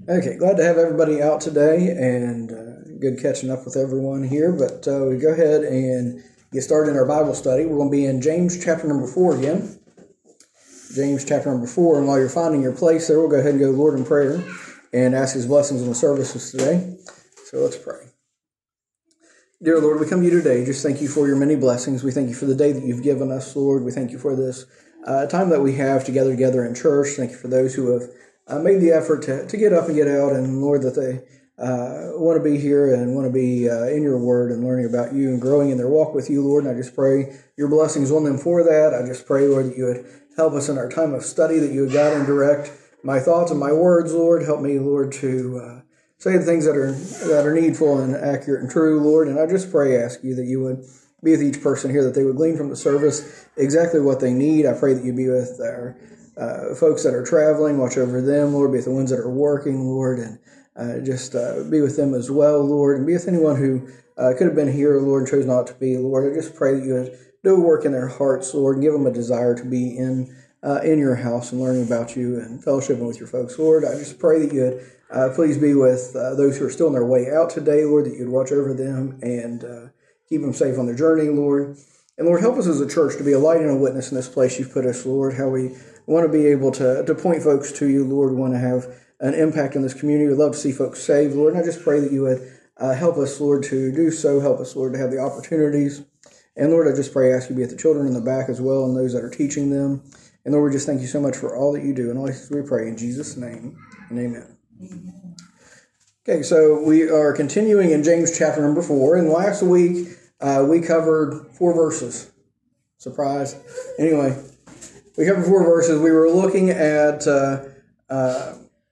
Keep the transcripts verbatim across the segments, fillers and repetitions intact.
Okay, glad to have everybody out today, and uh, good catching up with everyone here. But uh, we go ahead and get started in our Bible study. We're going to be in James chapter number four again. James chapter number four, and while you're finding your place there, we'll go ahead and go to the Lord in prayer and ask His blessings on the services today. So let's pray. Dear Lord, we come to you today. Just thank you for your many blessings. We thank you for the day that you've given us, Lord. We thank you for this uh, time that we have together together in church. Thank you for those who have uh, made the effort to, to get up and get out, and Lord, that they uh, want to be here and want to be uh, in your word and learning about you and growing in their walk with you, Lord. And I just pray your blessings on them for that. I just pray, Lord, that you would help us in our time of study, that you would guide and direct my thoughts and my words, Lord. Help me, Lord, to uh, say the things that are that are needful and accurate and true, Lord. And I just pray, ask you that you would be with each person here, that they would glean from the service exactly what they need. I pray that you be with our uh, folks that are traveling, watch over them, Lord. Be with the ones that are working, Lord, and uh, just uh, be with them as well, Lord. And be with anyone who uh, could have been here, Lord, and chose not to be, Lord. I just pray that you would do work in their hearts, Lord, and give them a desire to be in uh, in your house and learning about you and fellowshipping with your folks, Lord. I just pray that you would Uh, please be with uh, those who are still on their way out today, Lord, that you'd watch over them and uh, keep them safe on their journey, Lord. And Lord, help us as a church to be a light and a witness in this place you've put us, Lord, how we want to be able to, to point folks to you, Lord. We want to have an impact in this community. We'd love to see folks saved, Lord. And I just pray that you would uh, help us, Lord, to do so. Help us, Lord, to have the opportunities. And Lord, I just pray, ask you to be at the children in the back as well and those that are teaching them. And Lord, we just thank you so much for all that you do. And all this we pray in Jesus' name, and amen. Amen. Okay, so we are continuing in James chapter number four, and last week uh, we covered four verses. Surprise. Anyway, we covered four verses. We were looking at uh, uh,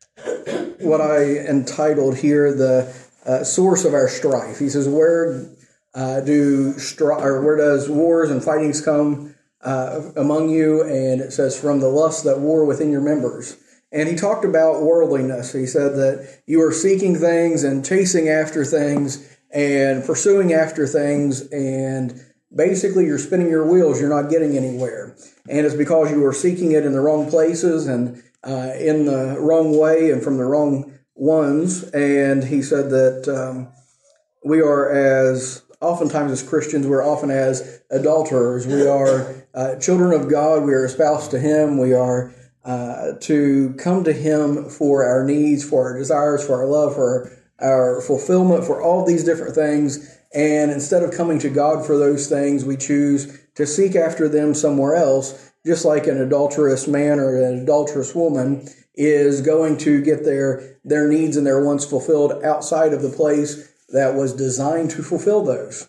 what I entitled here the uh, source of our strife. He says, "Where uh, do stri- or where does wars and fightings come uh, among you?" And it says, "From the lusts that war within your members." And he talked about worldliness. He said that you are seeking things and chasing after things and pursuing after things, and basically you're spinning your wheels. You're not getting anywhere. And it's because you are seeking it in the wrong places and uh, in the wrong way and from the wrong ones. And he said that um, we are as, oftentimes as Christians, we're often as adulterers. We are uh, children of God. We are espoused to Him. We are Uh, to come to Him for our needs, for our desires, for our love, for our fulfillment, for all these different things. And instead of coming to God for those things, we choose to seek after them somewhere else, just like an adulterous man or an adulterous woman is going to get their, their needs and their wants fulfilled outside of the place that was designed to fulfill those.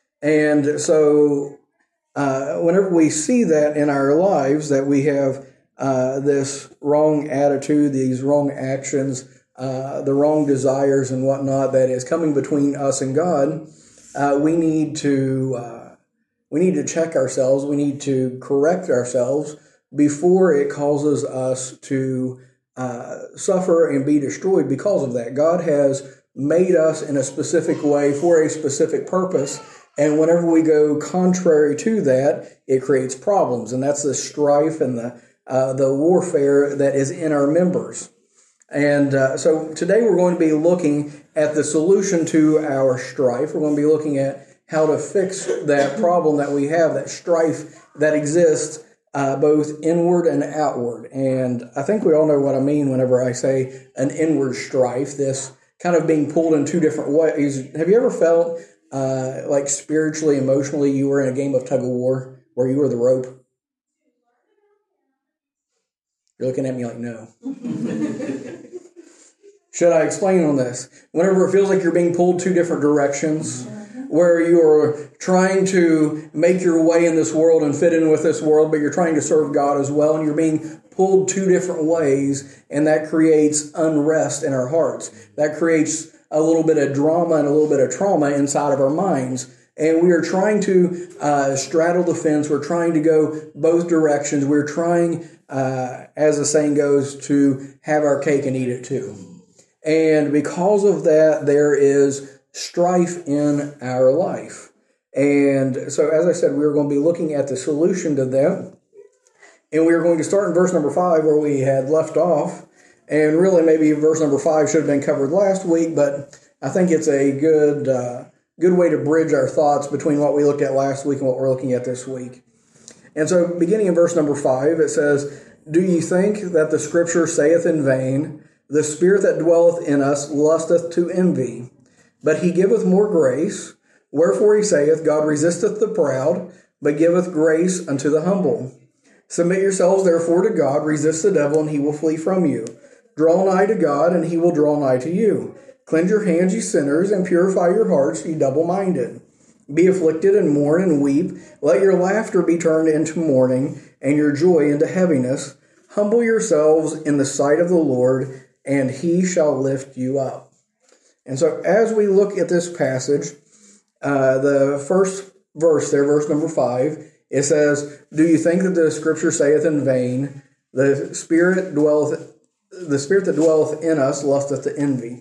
And so uh, whenever we see that in our lives, that we have Uh, this wrong attitude, these wrong actions, uh, the wrong desires and whatnot that is coming between us and God, uh, we need to uh, we need to check ourselves. We need to correct ourselves before it causes us to uh, suffer and be destroyed because of that. God has made us in a specific way for a specific purpose, and whenever we go contrary to that, it creates problems, and that's the strife and the Uh, the warfare that is in our members. And uh, so today we're going to be looking at the solution to our strife. We're going to be looking at how to fix that problem that we have, that strife that exists uh, both inward and outward. And I think we all know what I mean whenever I say an inward strife, this kind of being pulled in two different ways. Have you ever felt uh, like spiritually, emotionally, you were in a game of tug of war where you were the rope? You're looking at me like, no. Should I explain on this? Whenever it feels like you're being pulled two different directions, where you're trying to make your way in this world and fit in with this world, but you're trying to serve God as well, and you're being pulled two different ways, and that creates unrest in our hearts. That creates a little bit of drama and a little bit of trauma inside of our minds. And we are trying to uh, straddle the fence. We're trying to go both directions. We're trying, uh, as the saying goes, to have our cake and eat it too. And because of that, there is strife in our life. And so, as I said, we're going to be looking at the solution to that. And we are going to start in verse number five where we had left off. And really, maybe verse number five should have been covered last week, but I think it's a good uh, good way to bridge our thoughts between what we looked at last week and what we're looking at this week. And so, beginning in verse number five, it says, "Do ye think that the Scripture saith in vain, the Spirit that dwelleth in us lusteth to envy? But he giveth more grace. Wherefore he saith, God resisteth the proud, but giveth grace unto the humble. Submit yourselves therefore to God, resist the devil, and he will flee from you. Draw nigh to God, and he will draw nigh to you. Cleanse your hands, ye sinners, and purify your hearts, ye double-minded. Be afflicted, and mourn, and weep. Let your laughter be turned into mourning, and your joy into heaviness. Humble yourselves in the sight of the Lord, and he shall lift you up." And so as we look at this passage, uh, the first verse there, verse number five, it says, "Do you think that the Scripture saith in vain, the Spirit dwelleth The spirit that dwelleth in us lusteth to envy."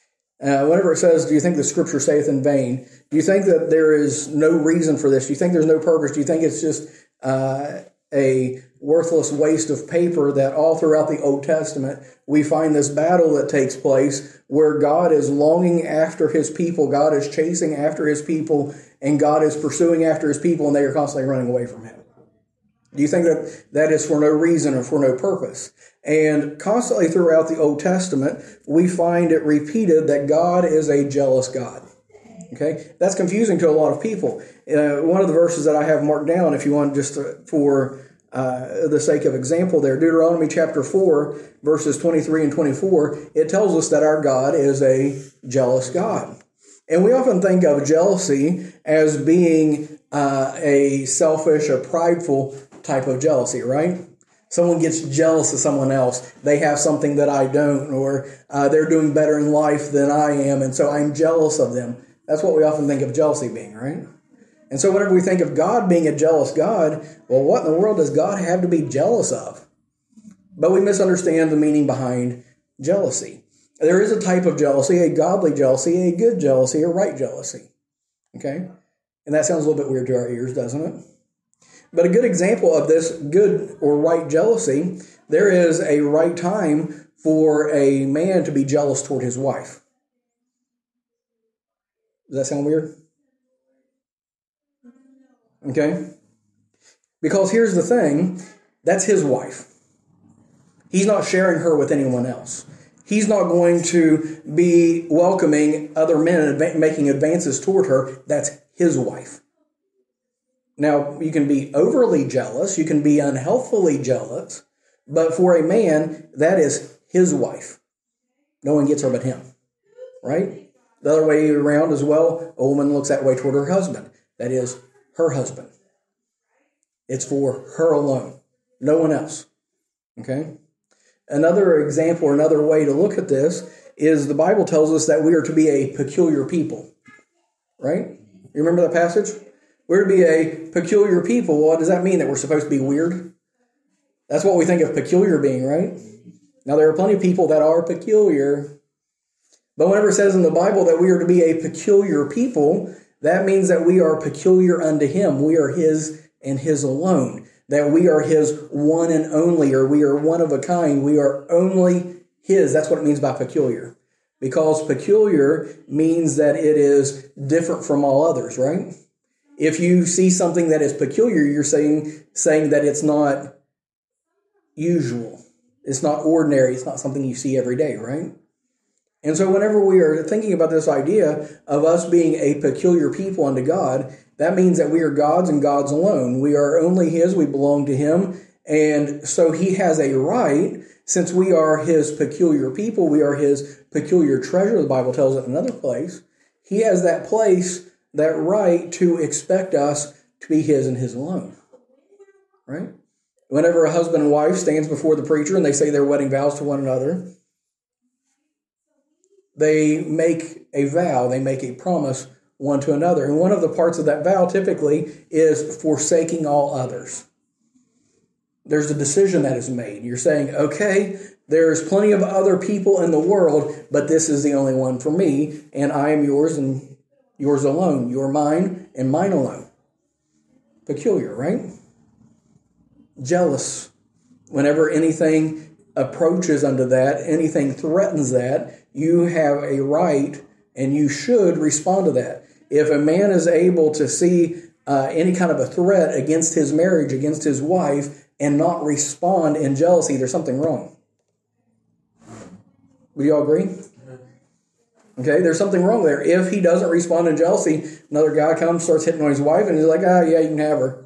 Uh, whenever it says, "Do you think the Scripture saith in vain?" do you think that there is no reason for this? Do you think there's no purpose? Do you think it's just uh, a worthless waste of paper that all throughout the Old Testament we find this battle that takes place where God is longing after his people, God is chasing after his people, and God is pursuing after his people, and they are constantly running away from him? Do you think that that is for no reason or for no purpose? And constantly throughout the Old Testament, we find it repeated that God is a jealous God. Okay, that's confusing to a lot of people. Uh, one of the verses that I have marked down, if you want, just to, for uh, the sake of example, there, Deuteronomy chapter four, verses twenty-three and twenty-four, it tells us that our God is a jealous God. And we often think of jealousy as being uh, a selfish, a prideful type of jealousy, right? Someone gets jealous of someone else. They have something that I don't, or uh, they're doing better in life than I am, and so I'm jealous of them. That's what we often think of jealousy being, right? And so whenever we think of God being a jealous God, well, what in the world does God have to be jealous of? But we misunderstand the meaning behind jealousy. There is a type of jealousy, a godly jealousy, a good jealousy, a right jealousy. Okay? And that sounds a little bit weird to our ears, doesn't it? But a good example of this good or right jealousy, there is a right time for a man to be jealous toward his wife. Does that sound weird? Okay? Because here's the thing, that's his wife. He's not sharing her with anyone else. He's not going to be welcoming other men and making advances toward her. That's his wife. Now, you can be overly jealous, you can be unhealthfully jealous, but for a man, that is his wife. No one gets her but him, right? The other way around as well, a woman looks that way toward her husband. That is her husband. It's for her alone, no one else, okay? Another example or another way to look at this is the Bible tells us that we are to be a peculiar people, right? You remember that passage? We're to be a peculiar people. Well, what does that mean? That we're supposed to be weird? That's what we think of peculiar being, right? Now, there are plenty of people that are peculiar. But whenever it says in the Bible that we are to be a peculiar people, that means that we are peculiar unto him. We are his and his alone. That we are his one and only, or we are one of a kind. We are only his. That's what it means by peculiar. Because peculiar means that it is different from all others, right? If you see something that is peculiar, you're saying, saying that it's not usual. It's not ordinary. It's not something you see every day, right? And so whenever we are thinking about this idea of us being a peculiar people unto God, that means that we are God's and God's alone. We are only his. We belong to him. And so he has a right, since we are his peculiar people, we are his peculiar treasure, the Bible tells it in another place. He has that place, that right to expect us to be his and his alone, right? Whenever a husband and wife stands before the preacher and they say their wedding vows to one another, they make a vow, they make a promise one to another. And one of the parts of that vow typically is forsaking all others. There's a decision that is made. You're saying, okay, there's plenty of other people in the world, but this is the only one for me, and I am yours and yours alone. You're mine and mine alone. Peculiar, right? Jealous. Whenever anything approaches unto that, anything threatens that, you have a right and you should respond to that. If a man is able to see uh, any kind of a threat against his marriage, against his wife, and not respond in jealousy, there's something wrong. Would you all agree? Okay, there's something wrong there. If he doesn't respond in jealousy, another guy comes, starts hitting on his wife, and he's like, ah, yeah, you can have her.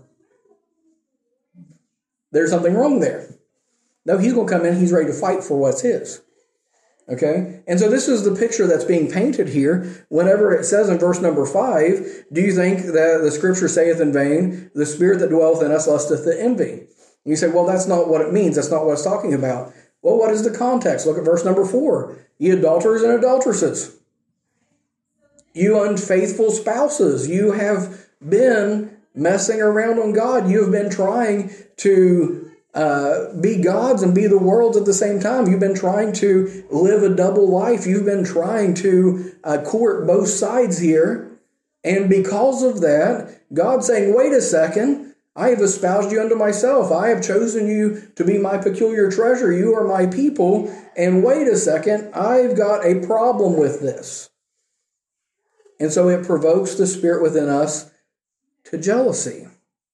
There's something wrong there. No, he's going to come in, he's ready to fight for what's his. Okay? And so this is the picture that's being painted here. Whenever it says in verse number five, do you think that the scripture saith in vain, the spirit that dwelleth in us lusteth to envy? And you say, well, that's not what it means. That's not what it's talking about. Well, what is the context? Look at verse number four. Ye adulterers and adulteresses. You unfaithful spouses. You have been messing around on God. You have been trying to uh, be gods and be the worlds at the same time. You've been trying to live a double life. You've been trying to uh, court both sides here. And because of that, God's saying, wait a second, I have espoused you unto myself. I have chosen you to be my peculiar treasure. You are my people. And wait a second, I've got a problem with this. And so it provokes the spirit within us to jealousy.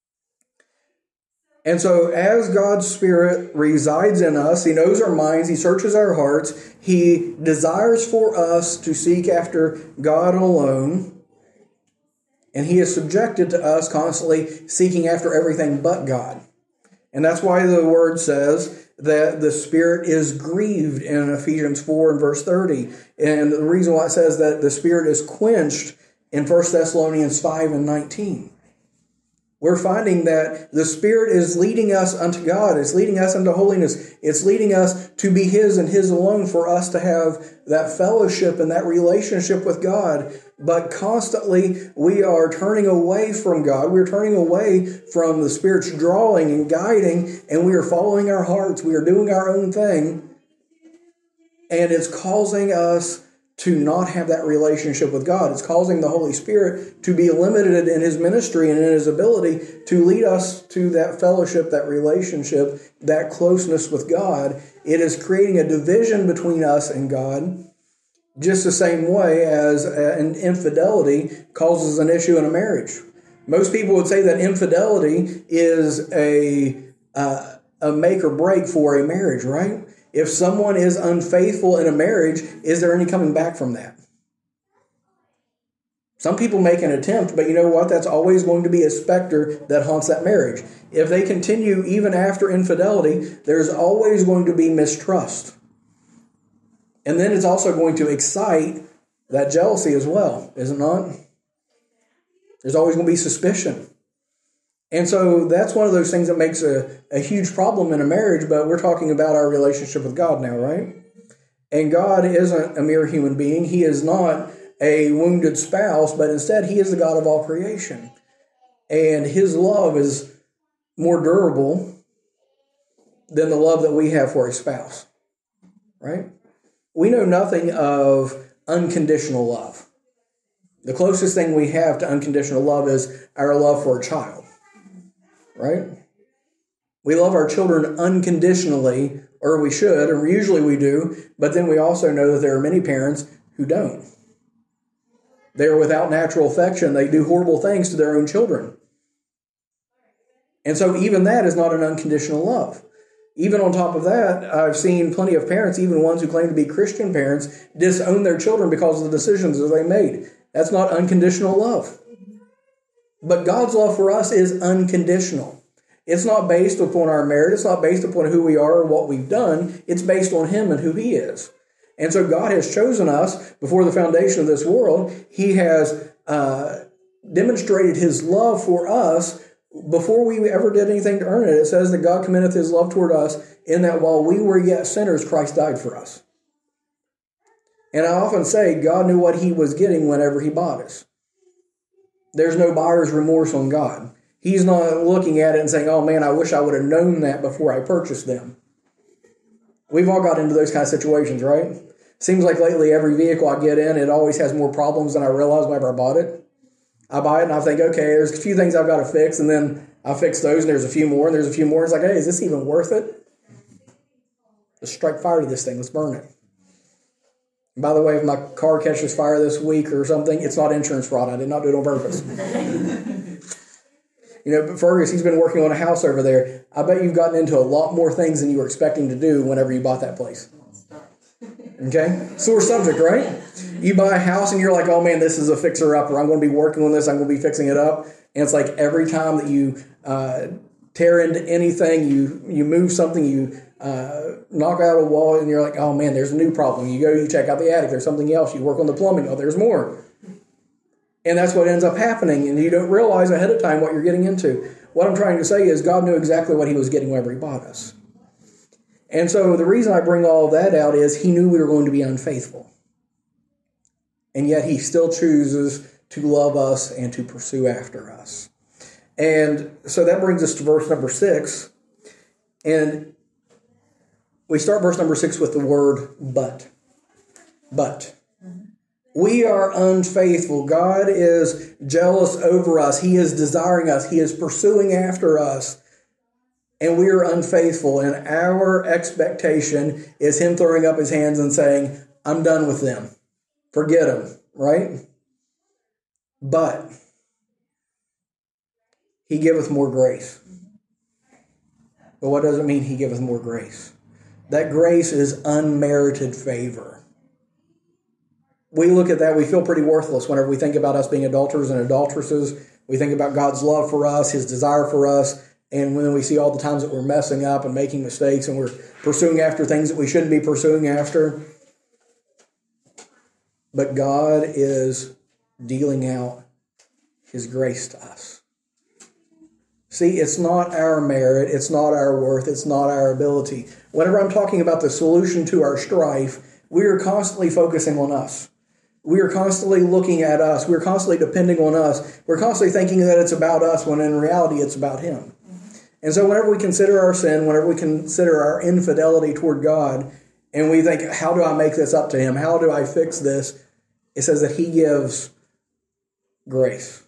And so as God's Spirit resides in us, He knows our minds, He searches our hearts, He desires for us to seek after God alone, and He is subjected to us constantly seeking after everything but God. And that's why the Word says that the Spirit is grieved in Ephesians four and verse thirty. And the reason why it says that the Spirit is quenched in First Thessalonians five and nineteen. We're finding that the Spirit is leading us unto God. It's leading us unto holiness. It's leading us to be His and His alone, for us to have that fellowship and that relationship with God. But constantly we are turning away from God. We're turning away from the Spirit's drawing and guiding, and we are following our hearts. We are doing our own thing. And it's causing us to not have that relationship with God. It's causing the Holy Spirit to be limited in His ministry and in His ability to lead us to that fellowship, that relationship, that closeness with God. It is creating a division between us and God, just the same way as an infidelity causes an issue in a marriage. Most people would say that infidelity is a, uh, a make or break for a marriage, right? If someone is unfaithful in a marriage, is there any coming back from that? Some people make an attempt, but you know what? That's always going to be a specter that haunts that marriage. If they continue even after infidelity, there's always going to be mistrust. And then it's also going to excite that jealousy as well, is it not? There's always going to be suspicion. And so that's one of those things that makes a, a huge problem in a marriage, but we're talking about our relationship with God now, right? And God isn't a mere human being. He is not a wounded spouse, but instead He is the God of all creation. And His love is more durable than the love that we have for a spouse, right? We know nothing of unconditional love. The closest thing we have to unconditional love is our love for a child. Right? We love our children unconditionally, or we should, or usually we do, but then we also know that there are many parents who don't. They are without natural affection. They do horrible things to their own children. And so even that is not an unconditional love. Even on top of that, I've seen plenty of parents, even ones who claim to be Christian parents, disown their children because of the decisions that they made. That's not unconditional love. But God's love for us is unconditional. It's not based upon our merit. It's not based upon who we are or what we've done. It's based on Him and who He is. And so God has chosen us before the foundation of this world. He has uh, demonstrated His love for us before we ever did anything to earn it. It says that God commendeth His love toward us in that while we were yet sinners, Christ died for us. And I often say God knew what He was getting whenever He bought us. There's no buyer's remorse on God. He's not looking at it and saying, oh man, I wish I would have known that before I purchased them. We've all got into those kind of situations, right? Seems like lately every vehicle I get in, it always has more problems than I realized whenever I bought it. I buy it and I think, okay, there's a few things I've got to fix, and then I fix those and there's a few more and there's a few more. It's like, hey, is this even worth it? Let's strike fire to this thing. Let's burn it. And by the way, if my car catches fire this week or something, it's not insurance fraud. I did not do it on purpose. You know, but Fergus, he's been working on a house over there. I bet you've gotten into a lot more things than you were expecting to do whenever you bought that place. Okay? Sore subject, right? You buy a house and you're like, oh man, this is a fixer-upper. I'm going to be working on this. I'm going to be fixing it up. And it's like every time that you uh, tear into anything, you you move something, you uh, knock out a wall, and you're like, oh man, there's a new problem. You go, you check out the attic. There's something else. You work on the plumbing. Oh, there's more. And that's what ends up happening, and you don't realize ahead of time what you're getting into. What I'm trying to say is God knew exactly what he was getting whenever he bought us. And so the reason I bring all of that out is he knew we were going to be unfaithful. And yet he still chooses to love us and to pursue after us. And so that brings us to verse number six. And we start verse number six with the word but. But. We are unfaithful. God is jealous over us. He is desiring us. He is pursuing after us. And we are unfaithful. And our expectation is him throwing up his hands and saying, I'm done with them. Forget them. Right? But he giveth more grace. But what does it mean he giveth more grace? That grace is unmerited favor. We look at that, we feel pretty worthless whenever we think about us being adulterers and adulteresses. We think about God's love for us, his desire for us, and when we see all the times that we're messing up and making mistakes and we're pursuing after things that we shouldn't be pursuing after. But God is dealing out his grace to us. See, it's not our merit, it's not our worth, it's not our ability. Whenever I'm talking about the solution to our strife, we are constantly focusing on us. We are constantly looking at us. We're constantly depending on us. We're constantly thinking that it's about us when in reality it's about him. And so whenever we consider our sin, whenever we consider our infidelity toward God, and we think, how do I make this up to him? How do I fix this? It says that he gives grace.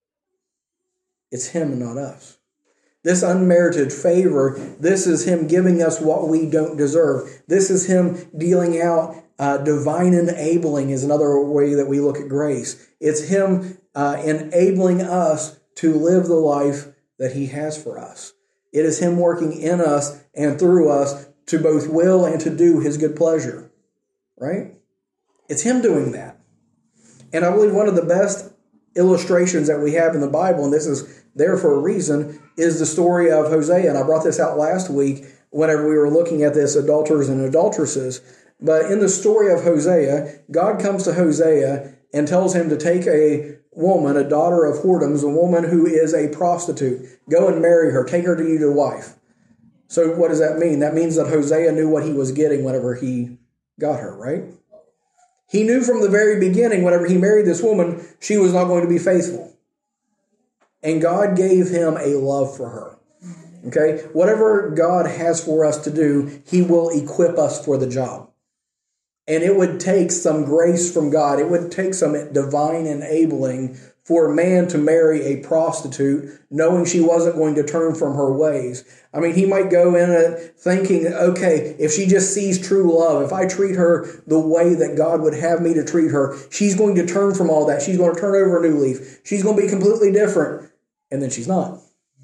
It's him and not us. This unmerited favor, this is him giving us what we don't deserve. This is him dealing out uh, divine enabling is another way that we look at grace. It's him uh, enabling us to live the life that he has for us. It is him working in us and through us to both will and to do his good pleasure. Right? It's him doing that. And I believe one of the best illustrations that we have in the Bible, and this is there for a reason, is the story of Hosea. And I brought this out last week whenever we were looking at this adulterers and adulteresses. But in the story of Hosea, God comes to Hosea and tells him to take a woman, a daughter of whoredoms, a woman who is a prostitute. Go and marry her. Take her to you to wife. So what does that mean? That means that Hosea knew what he was getting whenever he got her, right? He knew from the very beginning, whenever he married this woman, she was not going to be faithful. And God gave him a love for her. Okay? Whatever God has for us to do, he will equip us for the job. And it would take some grace from God. It would take some divine enabling for a man to marry a prostitute, knowing she wasn't going to turn from her ways. I mean, he might go in it thinking, okay, if she just sees true love, if I treat her the way that God would have me to treat her, she's going to turn from all that. She's going to turn over a new leaf. She's going to be completely different. And then she's not.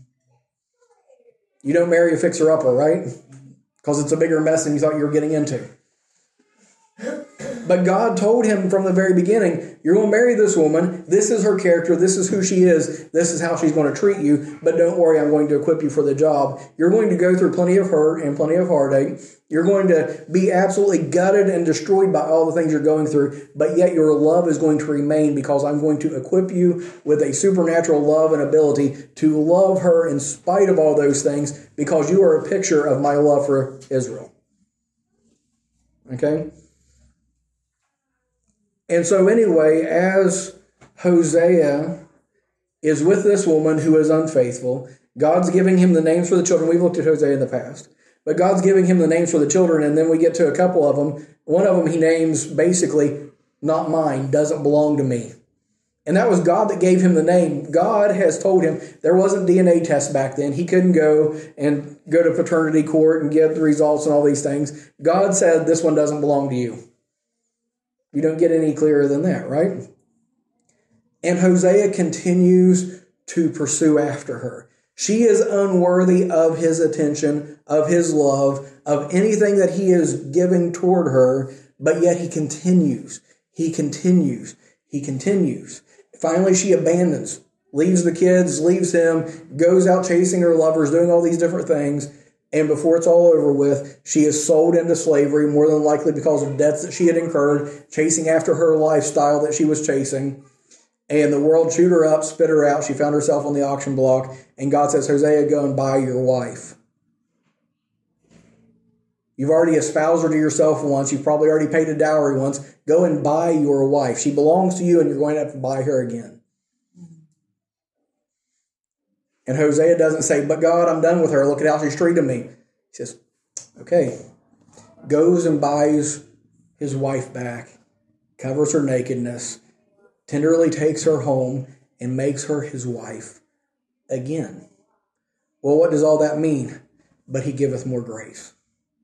You don't marry a fixer-upper, right? Because it's a bigger mess than you thought you were getting into. But God told him from the very beginning, you're going to marry this woman. This is her character. This is who she is. This is how she's going to treat you. But don't worry, I'm going to equip you for the job. You're going to go through plenty of hurt and plenty of heartache. You're going to be absolutely gutted and destroyed by all the things you're going through. But yet your love is going to remain because I'm going to equip you with a supernatural love and ability to love her in spite of all those things because you are a picture of my love for Israel. Okay? And so anyway, as Hosea is with this woman who is unfaithful, God's giving him the names for the children. We've looked at Hosea in the past. But God's giving him the names for the children, and then we get to a couple of them. One of them he names basically, not mine, doesn't belong to me. And that was God that gave him the name. God has told him there wasn't D N A tests back then. He couldn't go and go to paternity court and get the results and all these things. God said, this one doesn't belong to you. You don't get any clearer than that, right? And Hosea continues to pursue after her. She is unworthy of his attention, of his love, of anything that he is giving toward her, but yet he continues. He continues. He continues. Finally, she abandons, leaves the kids, leaves him, goes out chasing her lovers, doing all these different things. And before it's all over with, she is sold into slavery, more than likely because of debts that she had incurred, chasing after her lifestyle that she was chasing. And the world chewed her up, spit her out. She found herself on the auction block. And God says, Hosea, go and buy your wife. You've already espoused her to yourself once. You've probably already paid a dowry once. Go and buy your wife. She belongs to you, and you're going to have to buy her again. And Hosea doesn't say, but God, I'm done with her. Look at how she's treated me. He says, okay. Goes and buys his wife back, covers her nakedness, tenderly takes her home, and makes her his wife again. Well, what does all that mean? But he giveth more grace.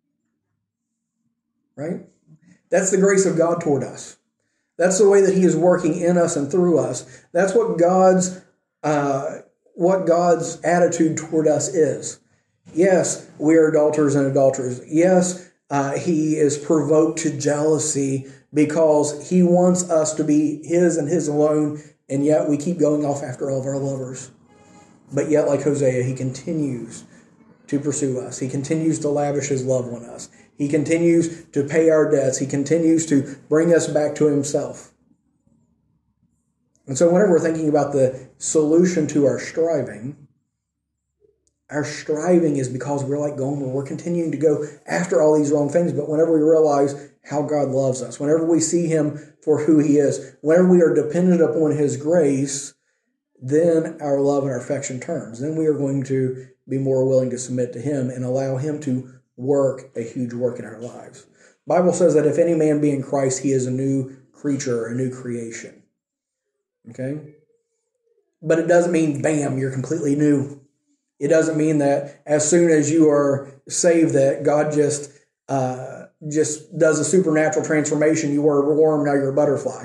Right? That's the grace of God toward us. That's the way that he is working in us and through us. That's what God's uh, what God's attitude toward us is. Yes, we are adulterers and adulterers. Yes, uh, he is provoked to jealousy because he wants us to be his and his alone, and yet we keep going off after all of our lovers. But yet, like Hosea, he continues to pursue us. He continues to lavish his love on us. He continues to pay our debts. He continues to bring us back to himself. And so whenever we're thinking about the solution to our striving, our striving is because we're like Gomer. We're continuing to go after all these wrong things. But whenever we realize how God loves us, whenever we see him for who he is, whenever we are dependent upon his grace, then our love and our affection turns. Then we are going to be more willing to submit to him and allow him to work a huge work in our lives. The Bible says that if any man be in Christ, he is a new creature, a new creation. Okay? But it doesn't mean, bam, you're completely new. It doesn't mean that as soon as you are saved that God just uh, just does a supernatural transformation. You were a worm, now you're a butterfly.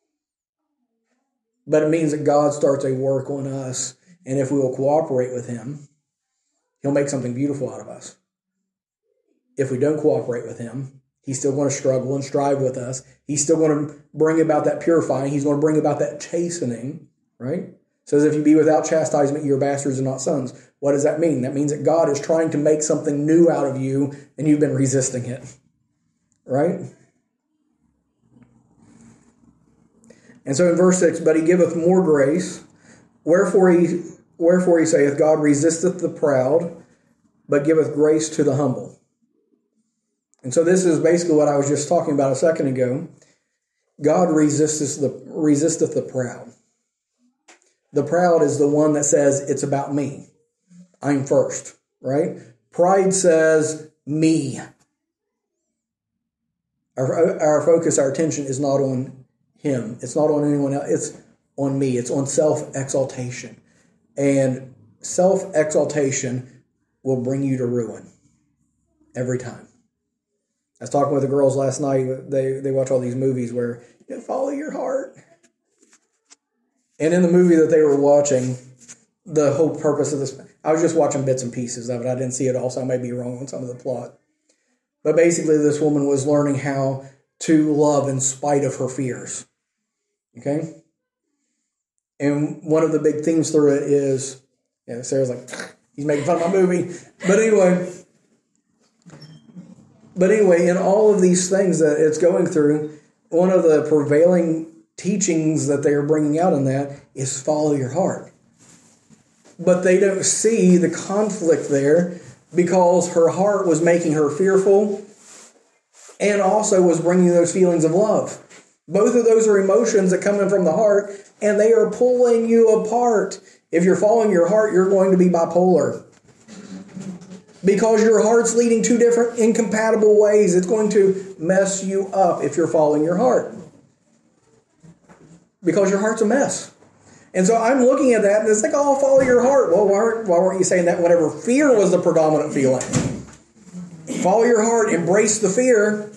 But it means that God starts a work on us, and if we will cooperate with him, he'll make something beautiful out of us. If we don't cooperate with him, he's still going to struggle and strive with us. He's still going to bring about that purifying. He's going to bring about that chastening, right? It says, if you be without chastisement, you're bastards and not sons. What does that mean? That means that God is trying to make something new out of you, and you've been resisting it, right? And so in verse six, but he giveth more grace, wherefore he, wherefore he saith, God resisteth the proud, but giveth grace to the humble. And so this is basically what I was just talking about a second ago. God resisteth the, resisteth the proud. The proud is the one that says, it's about me. I'm first, right? Pride says, me. Our, our focus, our attention is not on him. It's not on anyone else. It's on me. It's on self-exaltation. And self-exaltation will bring you to ruin every time. I was talking with the girls last night. They they watch all these movies where you know, follow your heart. And in the movie that they were watching, the whole purpose of this, I was just watching bits and pieces of it. I didn't see it all, so I may be wrong on some of the plot. But basically, this woman was learning how to love in spite of her fears. Okay? And one of the big themes through it is, yeah, Sarah's like, he's making fun of my movie. But anyway... But anyway, in all of these things that it's going through, one of the prevailing teachings that they are bringing out in that is follow your heart. But they don't see the conflict there because her heart was making her fearful and also was bringing those feelings of love. Both of those are emotions that come in from the heart, and they are pulling you apart. If you're following your heart, you're going to be bipolar. Because your heart's leading two different incompatible ways. It's going to mess you up if you're following your heart. because your heart's a mess. And so I'm looking at that, and it's like, oh, follow your heart. Well, why weren't, why weren't you saying that whenever fear was the predominant feeling? Follow your heart, embrace the fear.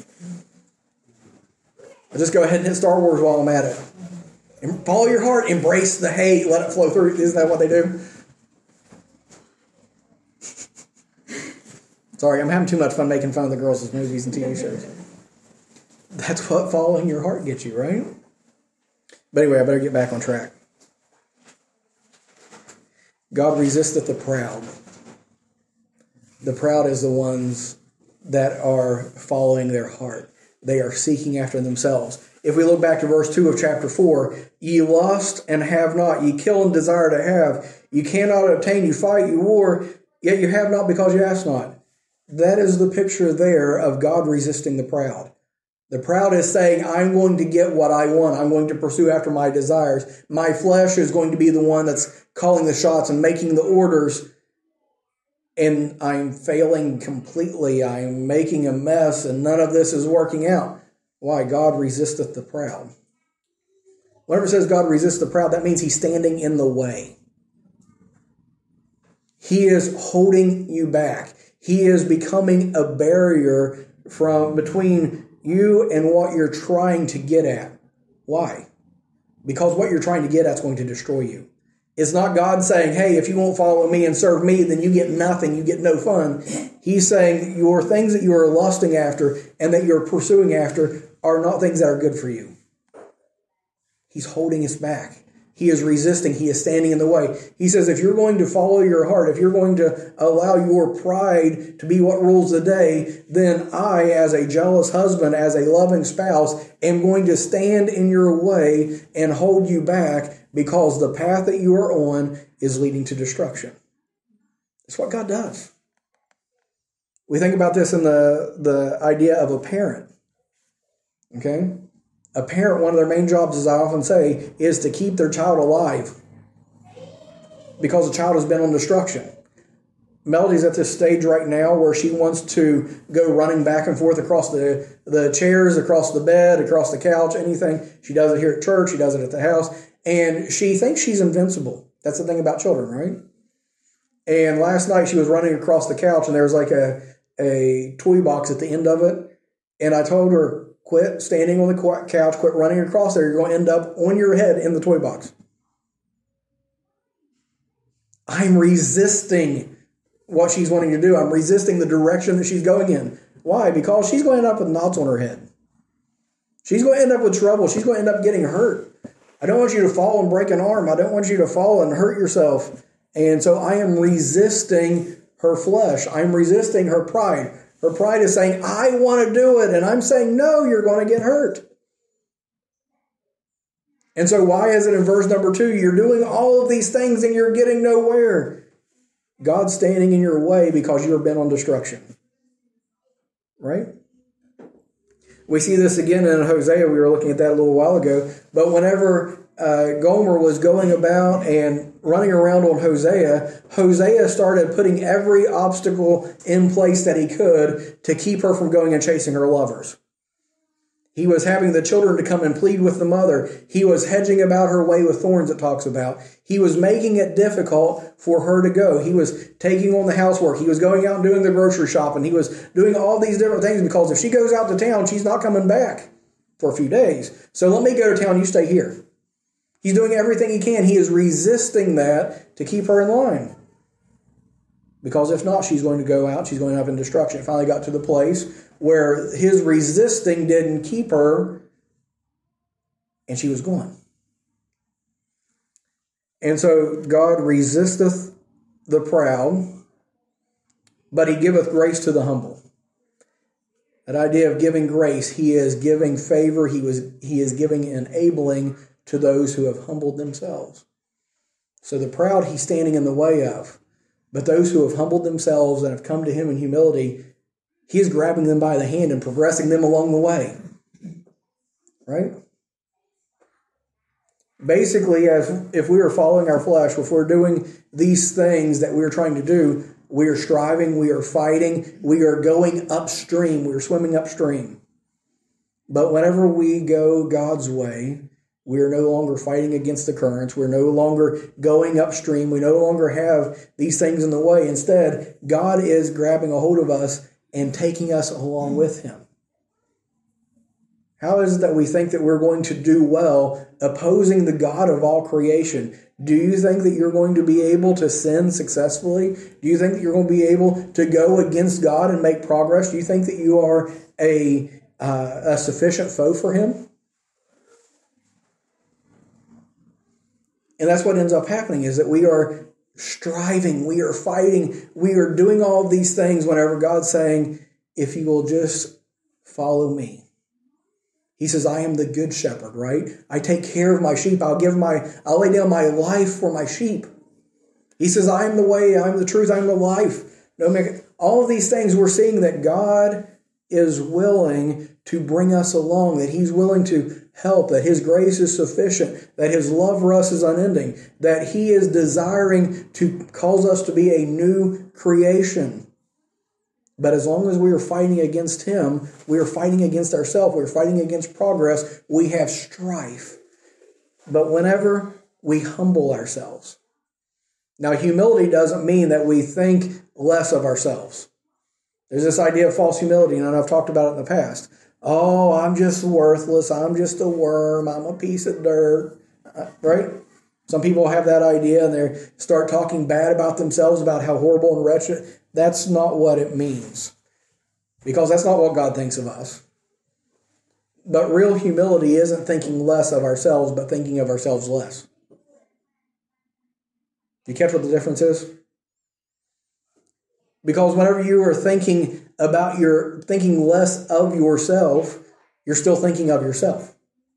I'll just go ahead and hit Star Wars while I'm at it. Follow your heart, embrace the hate, let it flow through. Isn't that what they do? Sorry, I'm having too much fun making fun of the girls' movies and T V shows. That's what following your heart gets you, right? But anyway, I better get back on track. God resisteth the proud. The proud is the ones that are following their heart. They are seeking after themselves. If we look back to verse two of chapter four, ye lust and have not, ye kill and desire to have, you cannot obtain, you fight, you war, yet you have not because you ask not. That is the picture there of God resisting the proud. The proud is saying, I'm going to get what I want. I'm going to pursue after my desires. My flesh is going to be the one that's calling the shots and making the orders. And I'm failing completely. I'm making a mess, and none of this is working out. Why? God resisteth the proud. Whenever it says God resists the proud, that means he's standing in the way. He is holding you back. He is becoming a barrier from between you and what you're trying to get at. Why? Because what you're trying to get at is going to destroy you. It's not God saying, hey, if you won't follow me and serve me, then you get nothing, you get no fun. He's saying your things that you are lusting after and that you're pursuing after are not things that are good for you. He's holding us back. He is resisting. He is standing in the way. He says, if you're going to follow your heart, if you're going to allow your pride to be what rules the day, then I, as a jealous husband, as a loving spouse, am going to stand in your way and hold you back because the path that you are on is leading to destruction. That's what God does. We think about this in the, the idea of a parent. Okay? A parent, one of their main jobs, as I often say, is to keep their child alive because the child has been on destruction. Melody's at this stage right now where she wants to go running back and forth across the, the chairs, across the bed, across the couch, anything. She does it here at church. She does it at the house. And she thinks she's invincible. That's the thing about children, right? And last night she was running across the couch and there was like a, a toy box at the end of it. And I told her, quit standing on the couch, quit running across there. You're going to end up on your head in the toy box. I'm resisting what she's wanting to do. I'm resisting the direction that she's going in. Why? Because she's going to end up with knots on her head. She's going to end up with trouble. She's going to end up getting hurt. I don't want you to fall and break an arm. I don't want you to fall and hurt yourself. And so I am resisting her flesh. I'm resisting her pride. Her pride is saying, I want to do it. And I'm saying, no, you're going to get hurt. And so why is it in verse number two, you're doing all of these things and you're getting nowhere? God's standing in your way because you are bent on destruction. Right? We see this again in Hosea. We were looking at that a little while ago. But whenever uh, Gomer was going about and running around on Hosea, Hosea started putting every obstacle in place that he could to keep her from going and chasing her lovers. He was having the children to come and plead with the mother. He was hedging about her way with thorns, it talks about. He was making it difficult for her to go. He was taking on the housework. He was going out and doing the grocery shopping. He was doing all these different things because if she goes out to town, she's not coming back for a few days. So let me go to town, you stay here. He's doing everything he can. He is resisting that to keep her in line. Because if not, she's going to go out. She's going to have in destruction. It finally got to the place where his resisting didn't keep her, and she was gone. And so God resisteth the proud, but he giveth grace to the humble. That idea of giving grace, he is giving favor, he was he is giving enabling to those who have humbled themselves. So the proud he's standing in the way of. But those who have humbled themselves and have come to him in humility, he is grabbing them by the hand and progressing them along the way. Right? Basically, as if we are following our flesh, if we're doing these things that we're trying to do, we are striving, we are fighting, we are going upstream, we are swimming upstream. But whenever we go God's way, We are no longer fighting against the currents. We're no longer going upstream. We no longer have these things in the way. Instead, God is grabbing a hold of us and taking us along with him. How is it that we think that we're going to do well opposing the God of all creation? Do you think that you're going to be able to sin successfully? Do you think that you're going to be able to go against God and make progress? Do you think that you are a, uh, a sufficient foe for him? And that's what ends up happening, is that we are striving, we are fighting, we are doing all of these things whenever God's saying, if you will just follow me. He says, I am the good shepherd, right? I take care of my sheep. I'll give my, I'll lay down my life for my sheep. He says, I am the way, I am the truth, I am the life. No matter, all of these things, we're seeing that God is willing to bring us along, that he's willing to help, that his grace is sufficient, that his love for us is unending, that he is desiring to cause us to be a new creation. But as long as we are fighting against him, we are fighting against ourselves, we're fighting against progress, we have strife. But whenever we humble ourselves. Now, humility doesn't mean that we think less of ourselves. There's this idea of false humility, and I've talked about it in the past. Oh, I'm just worthless, I'm just a worm, I'm a piece of dirt, right? Some people have that idea and they start talking bad about themselves, about how horrible and wretched. That's not what it means, because that's not what God thinks of us. But real humility isn't thinking less of ourselves, but thinking of ourselves less. You catch what the difference is? Because whenever you are thinking about your, thinking less of yourself, you're still thinking of yourself.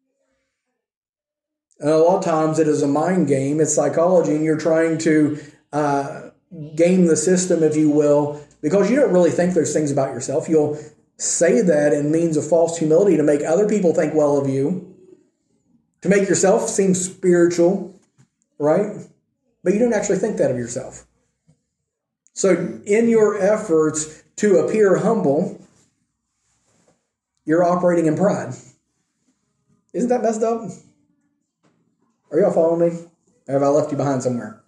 And a lot of times it is a mind game, it's psychology, and you're trying to uh, game the system, if you will, because you don't really think those things about yourself. You'll say that in means of false humility to make other people think well of you, to make yourself seem spiritual, right? But you don't actually think that of yourself. So in your efforts to appear humble, you're operating in pride. Isn't that messed up? Are y'all following me? Or have I left you behind somewhere?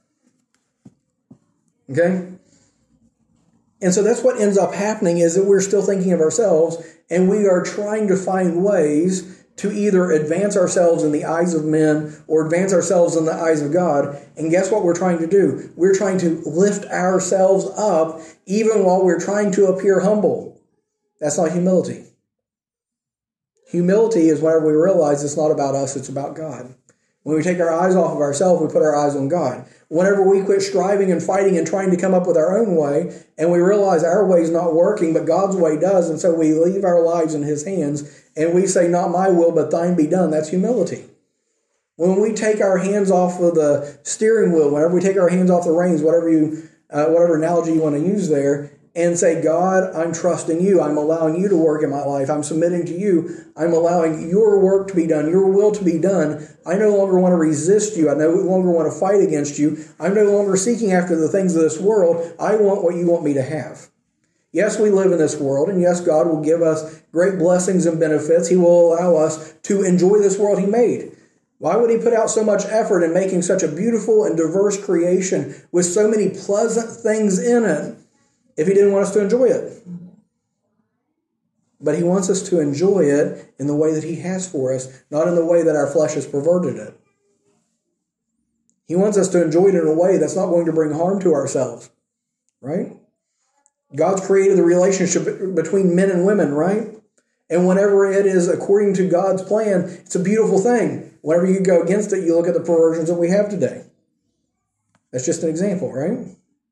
Okay? And so that's what ends up happening, is that we're still thinking of ourselves, and we are trying to find ways to either advance ourselves in the eyes of men or advance ourselves in the eyes of God. And guess what we're trying to do? We're trying to lift ourselves up even while we're trying to appear humble. That's not humility. Humility is whenever we realize it's not about us, it's about God. When we take our eyes off of ourselves, we put our eyes on God. Whenever we quit striving and fighting and trying to come up with our own way, and we realize our way is not working, but God's way does, and so we leave our lives in his hands, and we say, not my will, but thine be done. That's humility. When we take our hands off of the steering wheel, whenever we take our hands off the reins, whatever you, uh, whatever analogy you want to use there, and say, God, I'm trusting you. I'm allowing you to work in my life. I'm submitting to you. I'm allowing your work to be done, your will to be done. I no longer want to resist you. I no longer want to fight against you. I'm no longer seeking after the things of this world. I want what you want me to have. Yes, we live in this world, and yes, God will give us great blessings and benefits. He will allow us to enjoy this world he made. Why would he put out so much effort in making such a beautiful and diverse creation with so many pleasant things in it if he didn't want us to enjoy it? But he wants us to enjoy it in the way that he has for us, not in the way that our flesh has perverted it. He wants us to enjoy it in a way that's not going to bring harm to ourselves, right? God's created the relationship between men and women, right? And whenever it is according to God's plan, it's a beautiful thing. Whenever you go against it, you look at the perversions that we have today. That's just an example, right?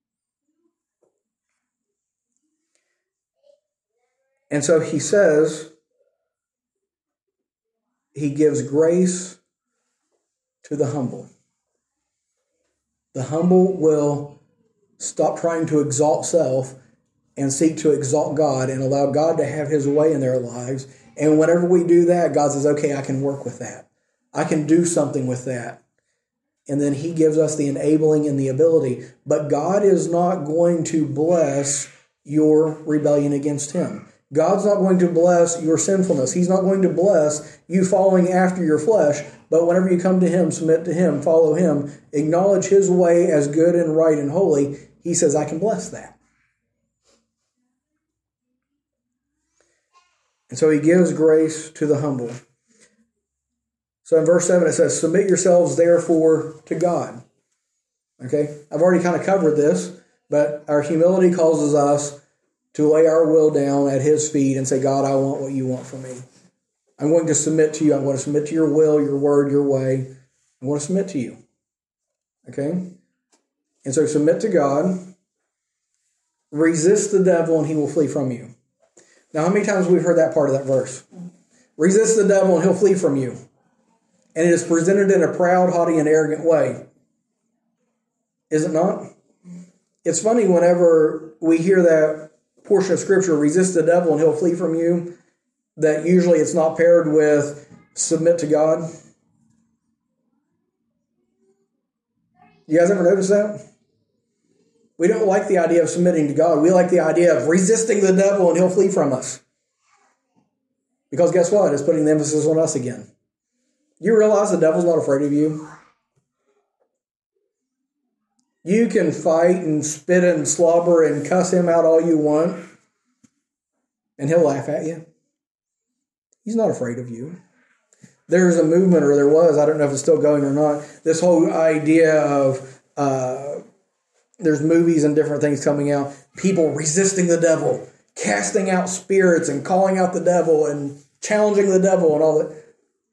And so he says, he gives grace to the humble. The humble will stop trying to exalt self and seek to exalt God and allow God to have his way in their lives. And whenever we do that, God says, okay, I can work with that. I can do something with that. And then he gives us the enabling and the ability. But God is not going to bless your rebellion against him. God's not going to bless your sinfulness. He's not going to bless you following after your flesh. But whenever you come to Him, submit to Him, follow Him, acknowledge His way as good and right and holy, He says, I can bless that. And so He gives grace to the humble. So in verse seven it says, submit yourselves therefore to God. Okay, I've already kind of covered this, but our humility causes us to lay our will down at His feet and say, God, I want what you want from me. I'm going to submit to you. I'm going to submit to your will, your word, your way. I want to submit to you. Okay? And so submit to God. Resist the devil and he will flee from you. Now, how many times we've heard that part of that verse? Resist the devil and he'll flee from you. And it is presented in a proud, haughty, and arrogant way. Is it not? It's funny whenever we hear that portion of Scripture, resist the devil and he'll flee from you, that usually it's not paired with submit to God. You guys ever notice that? We don't like the idea of submitting to God. We like the idea of resisting the devil and he'll flee from us. Because guess what? It's putting the emphasis on us again. You realize the devil's not afraid of you? You can fight and spit and slobber and cuss him out all you want, and he'll laugh at you. He's not afraid of you. There's a movement, or there was, I don't know if it's still going or not, this whole idea of, uh, there's movies and different things coming out, people resisting the devil, casting out spirits and calling out the devil and challenging the devil and all that.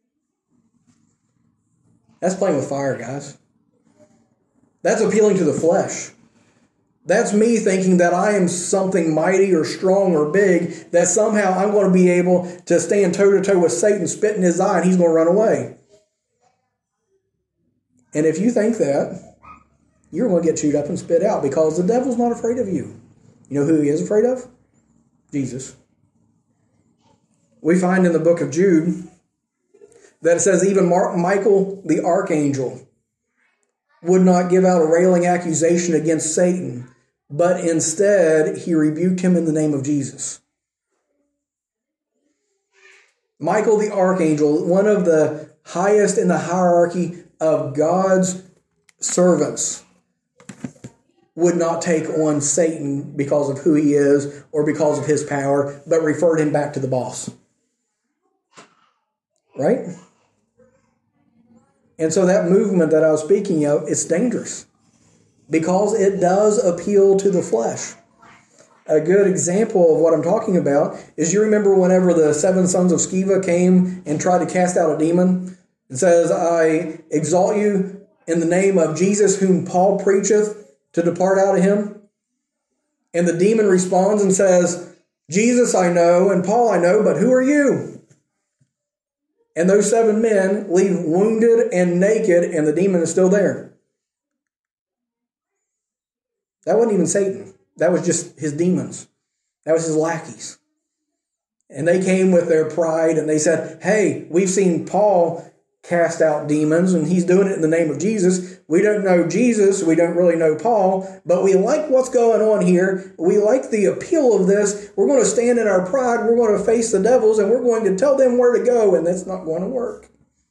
That's playing with fire, guys. That's appealing to the flesh. That's me thinking that I am something mighty or strong or big, that somehow I'm going to be able to stand toe-to-toe with Satan, spit in his eye, and he's going to run away. And if you think that, you're going to get chewed up and spit out, because the devil's not afraid of you. You know who he is afraid of? Jesus. We find in the book of Jude that it says even Mar- Michael the archangel would not give out a railing accusation against Satan, but instead he rebuked him in the name of Jesus. Michael the archangel, one of the highest in the hierarchy of God's servants, would not take on Satan because of who he is or because of his power, but referred him back to the boss. Right? And so that movement that I was speaking of, it's dangerous because it does appeal to the flesh. A good example of what I'm talking about is, you remember whenever the seven sons of Sceva came and tried to cast out a demon? It says, I exalt you in the name of Jesus whom Paul preacheth, to depart out of him. And the demon responds and says, Jesus I know and Paul I know, but who are you? And those seven men leave wounded and naked, and the demon is still there. That wasn't even Satan. That was just his demons. That was his lackeys. And they came with their pride, and they said, hey, we've seen Paul cast out demons, and he's doing it in the name of Jesus. We don't know Jesus. We don't really know Paul, but we like what's going on here. We like the appeal of this. We're going to stand in our pride. We're going to face the devils, and we're going to tell them where to go, and that's not going to work.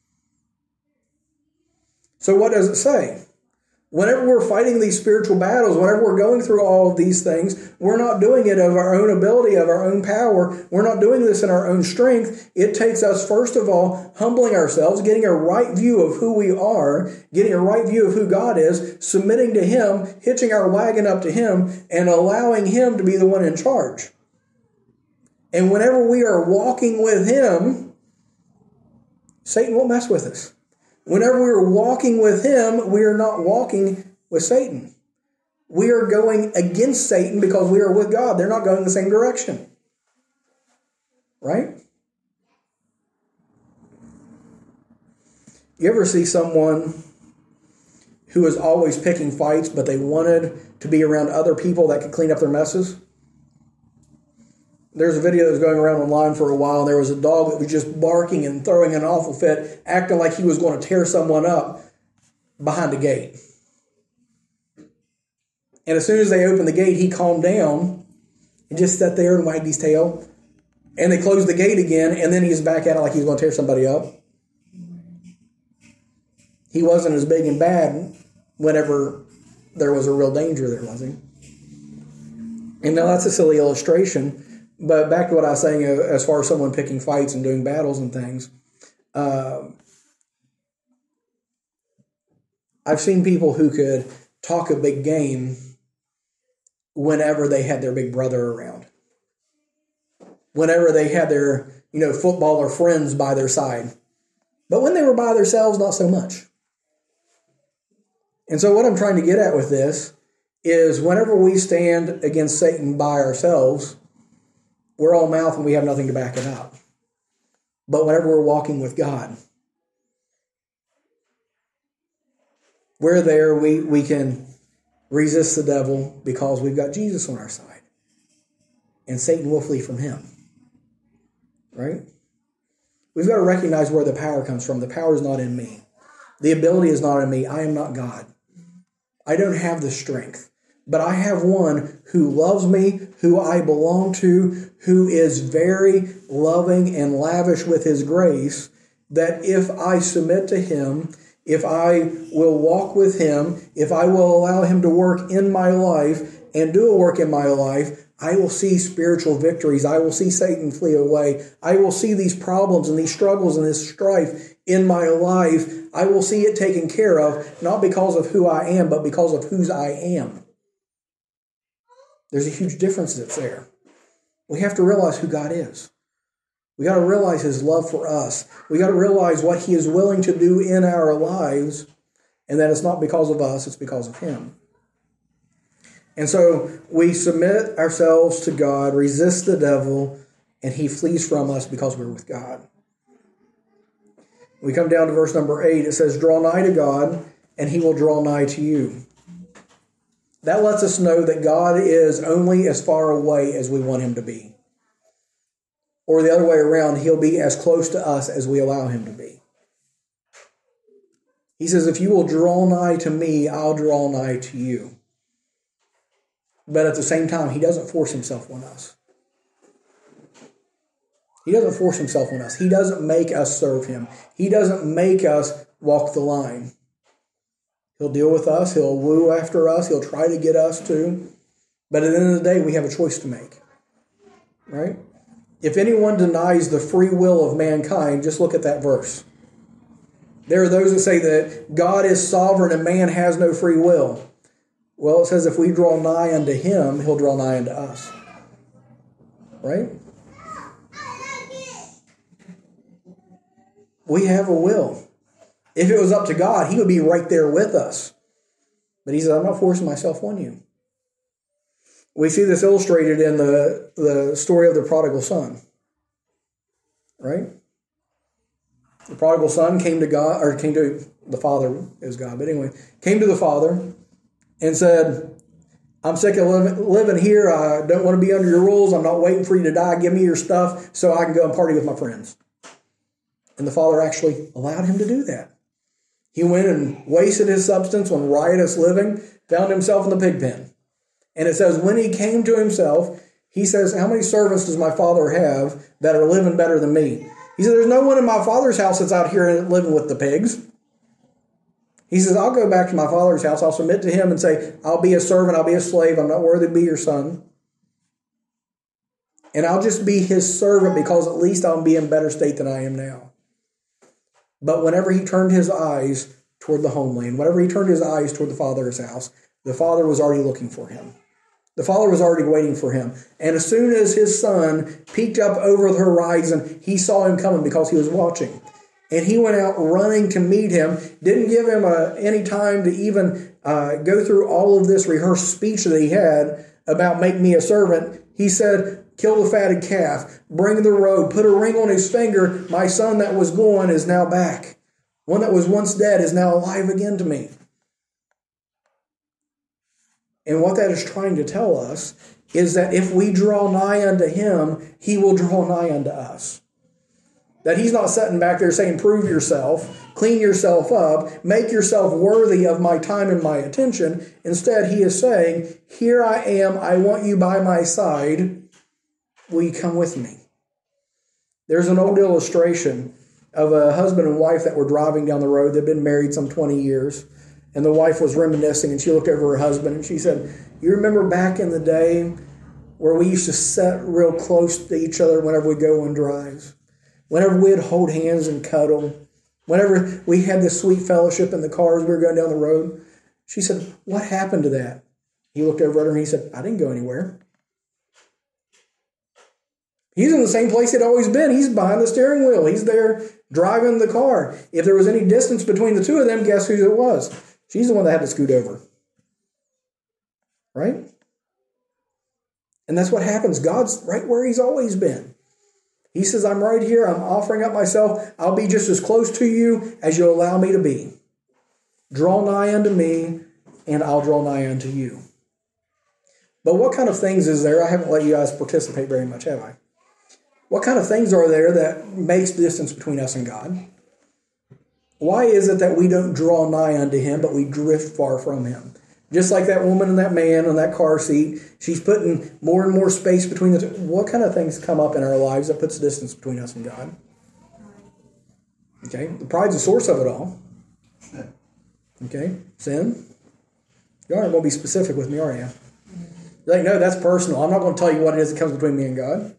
So what does it say? Whenever we're fighting these spiritual battles, whenever we're going through all of these things, we're not doing it of our own ability, of our own power. We're not doing this in our own strength. It takes us, first of all, humbling ourselves, getting a right view of who we are, getting a right view of who God is, submitting to Him, hitching our wagon up to Him, and allowing Him to be the one in charge. And whenever we are walking with Him, Satan won't mess with us. Whenever we are walking with Him, we are not walking with Satan. We are going against Satan because we are with God. They're not going in the same direction. Right? You ever see someone who is always picking fights, but they wanted to be around other people that could clean up their messes? There's a video that was going around online for a while, and there was a dog that was just barking and throwing an awful fit, acting like he was going to tear someone up behind a gate. And as soon as they opened the gate, he calmed down and just sat there and wagged his tail And they close the gate again, and then he's back at it like he's going to tear somebody up. He wasn't as big and bad whenever there was a real danger there, was he? And now that's a silly illustration, but back to what I was saying as far as someone picking fights and doing battles and things. Uh, I've seen people who could talk a big game whenever they had their big brother around. Whenever they had their, you know, footballer friends by their side. But when they were by themselves, not so much. And so what I'm trying to get at with this is whenever we stand against Satan by ourselves, we're all mouth and we have nothing to back it up. But whenever we're walking with God, we're there, we, we can resist the devil because we've got Jesus on our side. And Satan will flee from him. Right? We've got to recognize where the power comes from. The power is not in me. The ability is not in me. I am not God. I don't have the strength. But I have one who loves me, who I belong to, who is very loving and lavish with his grace, that if I submit to him, if I will walk with him, if I will allow him to work in my life and do a work in my life, I will see spiritual victories. I will see Satan flee away. I will see these problems and these struggles and this strife in my life. I will see it taken care of, not because of who I am, but because of whose I am. There's a huge difference that's there. We have to realize who God is. We got to realize his love for us. We got to realize what he is willing to do in our lives, and that it's not because of us, it's because of him. And so we submit ourselves to God, resist the devil, and he flees from us because we're with God. We come down to verse number eight. It says, draw nigh to God, and he will draw nigh to you. That lets us know that God is only as far away as we want him to be. Or the other way around, he'll be as close to us as we allow him to be. He says, if you will draw nigh to me, I'll draw nigh to you. But at the same time, he doesn't force himself on us. He doesn't force himself on us. He doesn't make us serve him. He doesn't make us walk the line. He'll deal with us. He'll woo after us. He'll try to get us to. But at the end of the day, we have a choice to make. Right? If anyone denies the free will of mankind, just look at that verse. There are those that say that God is sovereign and man has no free will. Well, it says if we draw nigh unto him, he'll draw nigh unto us. Right? We have a will. If it was up to God, he would be right there with us. But he said, I'm not forcing myself on you. We see this illustrated in the, the story of the prodigal son. Right? The prodigal son came to God, or came to the father, is God, but anyway, came to the father and said, I'm sick of living, living here. I don't want to be under your rules. I'm not waiting for you to die. Give me your stuff so I can go and party with my friends. And the father actually allowed him to do that. He went and wasted his substance on riotous living, found himself in the pig pen. And it says, when he came to himself, he says, how many servants does my father have that are living better than me? He said, there's no one in my father's house that's out here living with the pigs. He says, I'll go back to my father's house. I'll submit to him and say, I'll be a servant. I'll be a slave. I'm not worthy to be your son. And I'll just be his servant because at least I'll be in better state than I am now. But whenever he turned his eyes toward the homeland, whenever he turned his eyes toward the father's house, the father was already looking for him. The father was already waiting for him. And as soon as his son peeked up over the horizon, he saw him coming because he was watching. And he went out running to meet him, didn't give him uh, any time to even uh, go through all of this rehearsed speech that he had about make me a servant. He said, kill the fatted calf, bring the robe, put a ring on his finger. My son that was gone is now back. One that was once dead is now alive again to me. And what that is trying to tell us is that if we draw nigh unto him, he will draw nigh unto us. That he's not sitting back there saying, prove yourself, clean yourself up, make yourself worthy of my time and my attention. Instead, he is saying, here I am, I want you by my side. Will you come with me? There's an old illustration of a husband and wife that were driving down the road. They'd been married some twenty years. And the wife was reminiscing, and she looked over her husband, and she said, you remember back in the day where we used to sit real close to each other whenever we go on drives? Whenever we'd hold hands and cuddle? Whenever we had this sweet fellowship in the car as we were going down the road? She said, what happened to that? He looked over at her and he said, I didn't go anywhere. He's in the same place he'd always been. He's behind the steering wheel. He's there driving the car. If there was any distance between the two of them, guess who it was? She's the one that had to scoot over. Right? And that's what happens. God's right where he's always been. He says, I'm right here. I'm offering up myself. I'll be just as close to you as you allow me to be. Draw nigh unto me, and I'll draw nigh unto you. But what kind of things is there? I haven't let you guys participate very much, have I? What kind of things are there that makes distance between us and God? Why is it that we don't draw nigh unto him, but we drift far from him? Just like that woman and that man in that car seat, she's putting more and more space between the two. What kind of things come up in our lives that puts distance between us and God? Okay, the pride's the source of it all. Okay, sin. You aren't going to be specific with me, are you? You're like, no, that's personal. I'm not going to tell you what it is that comes between me and God.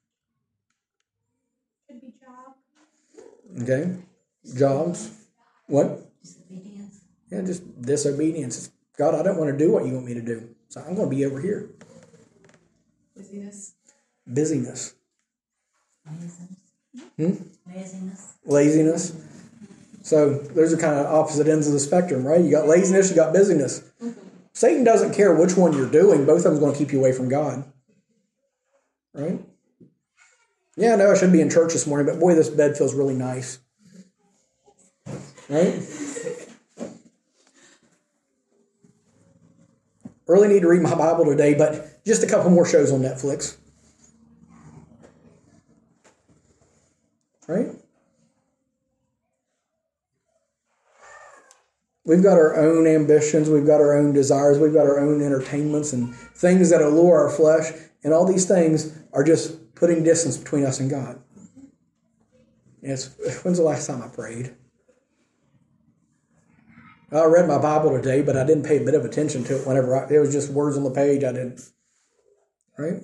Could be job. Okay, jobs. What? Disobedience. Yeah, just disobedience. God, I don't want to do what you want me to do, so I'm going to be over here. Busyness. Busyness. Laziness. Hmm? Laziness. Laziness. So those are kind of opposite ends of the spectrum, right? You got laziness, you got busyness. Satan doesn't care which one you're doing. Both of them is going to keep you away from God. Right? Yeah, I know I should be in church this morning, but boy, this bed feels really nice. Right? Really need to read my Bible today, but just a couple more shows on Netflix. Right? We've got our own ambitions, we've got our own desires, we've got our own entertainments and things that allure our flesh, and all these things are just putting distance between us and God. And it's, when's the last time I prayed? I read my Bible today, but I didn't pay a bit of attention to it whenever I, it was just words on the page. I didn't. Right?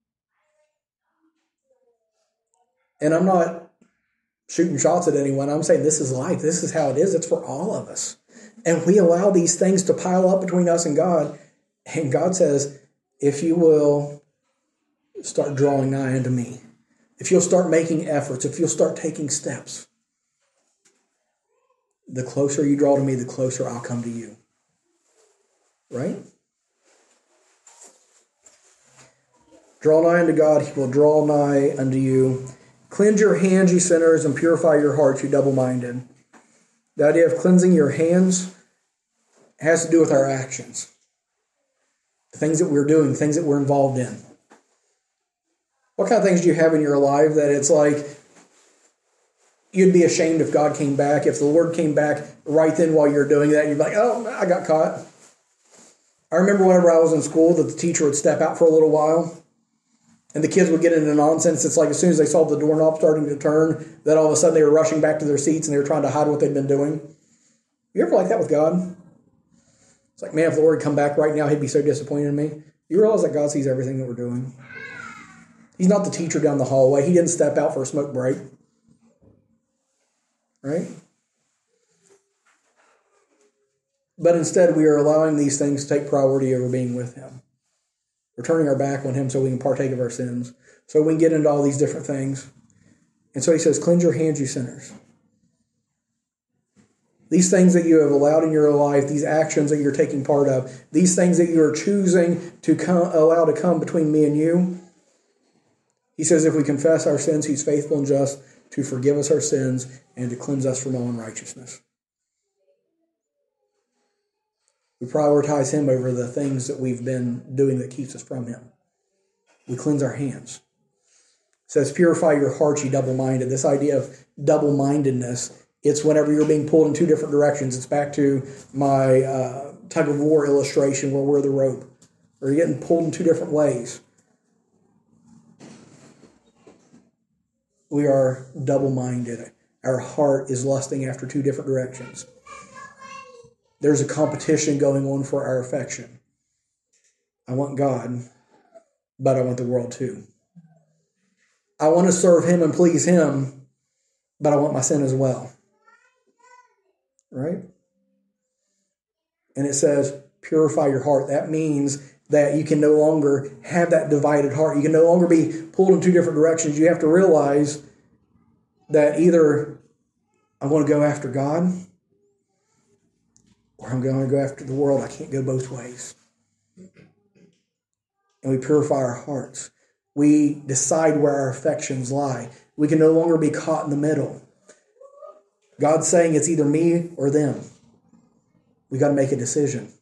And I'm not shooting shots at anyone. I'm saying this is life. This is how it is. It's for all of us. And we allow these things to pile up between us and God. And God says, if you will start drawing nigh unto me, if you'll start making efforts, if you'll start taking steps, the closer you draw to me, the closer I'll come to you. Right? Draw nigh unto God, he will draw nigh unto you. Cleanse your hands, ye sinners, and purify your hearts, you double-minded. The idea of cleansing your hands has to do with our actions. The things that we're doing, things that we're involved in. What kind of things do you have in your life that it's like you'd be ashamed if God came back, if the Lord came back right then while you're doing that, you'd be like, oh, I got caught. I remember whenever I was in school that the teacher would step out for a little while and the kids would get into nonsense. It's like as soon as they saw the doorknob starting to turn, that all of a sudden they were rushing back to their seats and they were trying to hide what they'd been doing. You ever like that with God? It's like, man, if the Lord had come back right now, he'd be so disappointed in me. You realize that God sees everything that we're doing. He's not the teacher down the hallway. He didn't step out for a smoke break. Right? But instead, we are allowing these things to take priority over being with him. We're turning our back on him so we can partake of our sins. So we can get into all these different things. And so he says, cleanse your hands, you sinners. These things that you have allowed in your life, these actions that you're taking part of, these things that you are choosing to come, allow to come between me and you. He says, if we confess our sins, he's faithful and just to forgive us our sins and to cleanse us from all unrighteousness. We prioritize him over the things that we've been doing that keeps us from him. We cleanse our hands. It says, purify your hearts, you double-minded. This idea of double-mindedness, it's whenever you're being pulled in two different directions. It's back to my uh, tug-of-war illustration where we're the rope. Or you're getting pulled in two different ways. we are double-minded. Our heart is lusting after two different directions. There's a competition going on for our affection. I want God, but I want the world too. I want to serve Him and please Him, but I want my sin as well. Right? And it says, purify your heart. That means that you can no longer have that divided heart. You can no longer be pulled in two different directions. You have to realize that either I'm going to go after God or I'm going to go after the world. I can't go both ways. And we purify our hearts. We decide where our affections lie. We can no longer be caught in the middle. God's saying it's either me or them. We got to make a decision.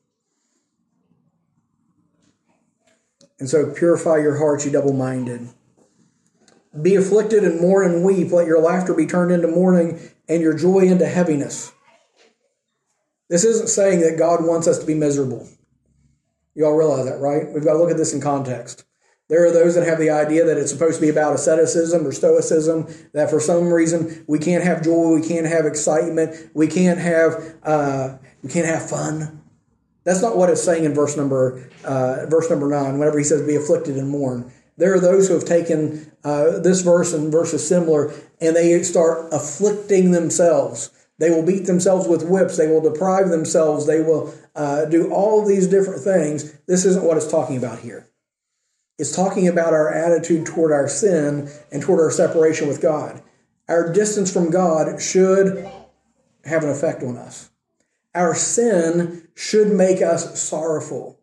And so purify your hearts, you double-minded. Be afflicted and mourn and weep. Let your laughter be turned into mourning and your joy into heaviness. This isn't saying that God wants us to be miserable. You all realize that, right? We've got to look at this in context. There are those that have the idea that it's supposed to be about asceticism or stoicism, that for some reason we can't have joy, we can't have excitement, we can't have uh, we can't have fun. That's not what it's saying in verse number uh, verse number nine. Whenever he says, "Be afflicted and mourn," there are those who have taken uh, this verse and verses similar, and they start afflicting themselves. They will beat themselves with whips. They will deprive themselves. They will uh, do all of these different things. This isn't what it's talking about here. It's talking about our attitude toward our sin and toward our separation with God. Our distance from God should have an effect on us. Our sin should make us sorrowful.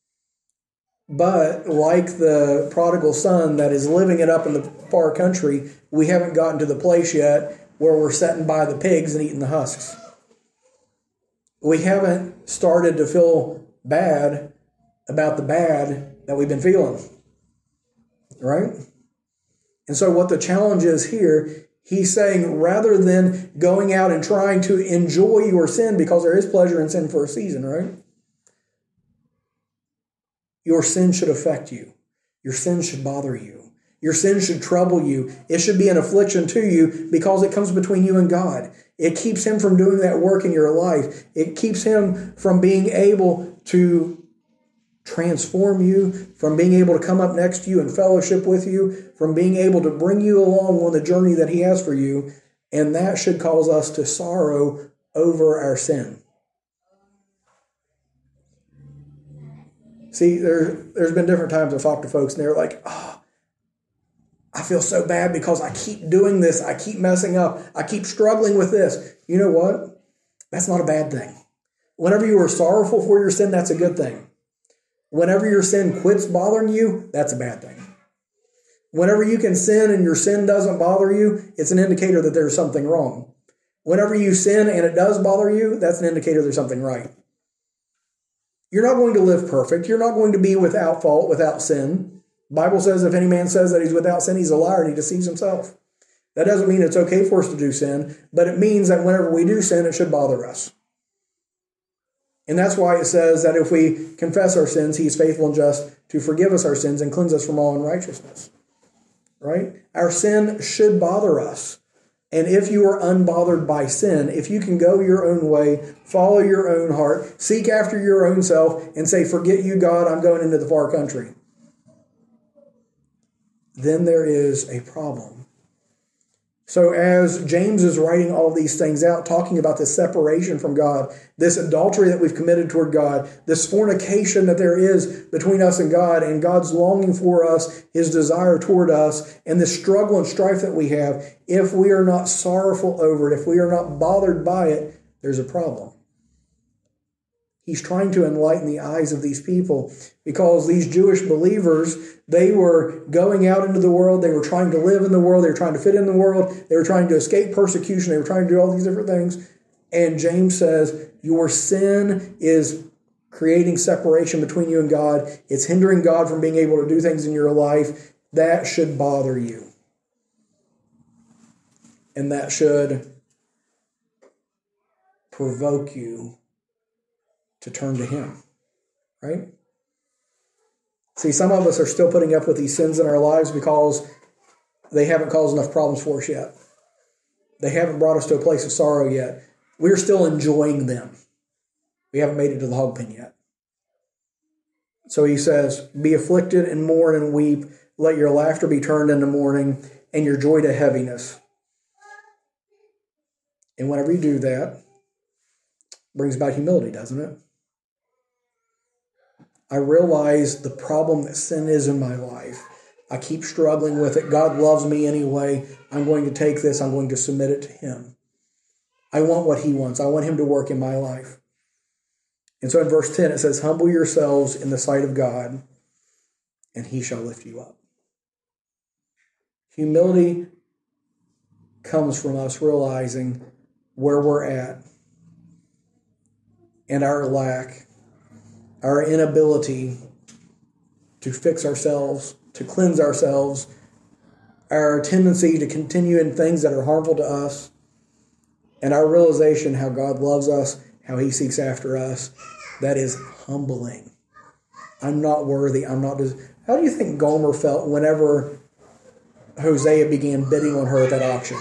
But like the prodigal son that is living it up in the far country, we haven't gotten to the place yet where we're sitting by the pigs and eating the husks. We haven't started to feel bad about the bad that we've been feeling. Right? And so what the challenge is here, he's saying rather than going out and trying to enjoy your sin, because there is pleasure in sin for a season, right? Your sin should affect you. Your sin should bother you. Your sin should trouble you. It should be an affliction to you because it comes between you and God. It keeps Him from doing that work in your life. It keeps Him from being able to transform you, from being able to come up next to you and fellowship with you, from being able to bring you along on the journey that He has for you. And that should cause us to sorrow over our sin. See, there, there's been different times I've talked to folks and they're like, oh, I feel so bad because I keep doing this. I keep messing up. I keep struggling with this. You know what? That's not a bad thing. Whenever you are sorrowful for your sin, that's a good thing. Whenever your sin quits bothering you, that's a bad thing. Whenever you can sin and your sin doesn't bother you, it's an indicator that there's something wrong. Whenever you sin and it does bother you, that's an indicator there's something right. You're not going to live perfect. You're not going to be without fault, without sin. The Bible says if any man says that he's without sin, he's a liar and he deceives himself. That doesn't mean it's okay for us to do sin, but it means that whenever we do sin, it should bother us. And that's why it says that if we confess our sins, He is faithful and just to forgive us our sins and cleanse us from all unrighteousness. Right? Our sin should bother us. And if you are unbothered by sin, if you can go your own way, follow your own heart, seek after your own self, and say, forget you, God, I'm going into the far country, then there is a problem. So as James is writing all these things out, talking about this separation from God, this adultery that we've committed toward God, this fornication that there is between us and God, and God's longing for us, His desire toward us, and this struggle and strife that we have, if we are not sorrowful over it, if we are not bothered by it, there's a problem. He's trying to enlighten the eyes of these people because these Jewish believers, they were going out into the world. They were trying to live in the world. They were trying to fit in the world. They were trying to escape persecution. They were trying to do all these different things. And James says, your sin is creating separation between you and God. It's hindering God from being able to do things in your life. That should bother you. And that should provoke you to turn to Him, right? See, some of us are still putting up with these sins in our lives because they haven't caused enough problems for us yet. They haven't brought us to a place of sorrow yet. We're still enjoying them. We haven't made it to the hog pen yet. So he says, be afflicted and mourn and weep. Let your laughter be turned into mourning and your joy to heaviness. And whenever you do that, it brings about humility, doesn't it? I realize the problem that sin is in my life. I keep struggling with it. God loves me anyway. I'm going to take this. I'm going to submit it to him. I want what he wants. I want him to work in my life. And so in verse ten, it says, humble yourselves in the sight of God, and he shall lift you up. Humility comes from us realizing where we're at and our lack, our inability to fix ourselves, to cleanse ourselves, our tendency to continue in things that are harmful to us, and our realization how God loves us, how he seeks after us. That is humbling. I'm not worthy. I'm not. Des- how do you think Gomer felt whenever Hosea began bidding on her at that auction?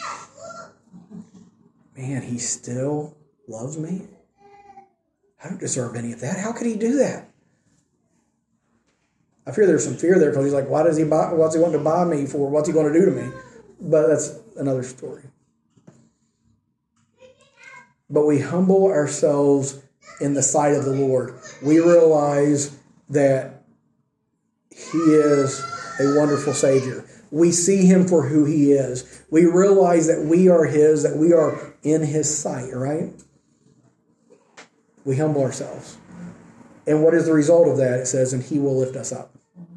Man, he still loves me? I don't deserve any of that. How could he do that? I fear there's some fear there because he's like, why does he buy, what's he want to buy me for? What's he going to do to me? But that's another story. But we humble ourselves in the sight of the Lord. We realize that he is a wonderful Savior. We see him for who he is. We realize that we are his, that we are in his sight, right? We humble ourselves. And what is the result of that? It says, and he will lift us up.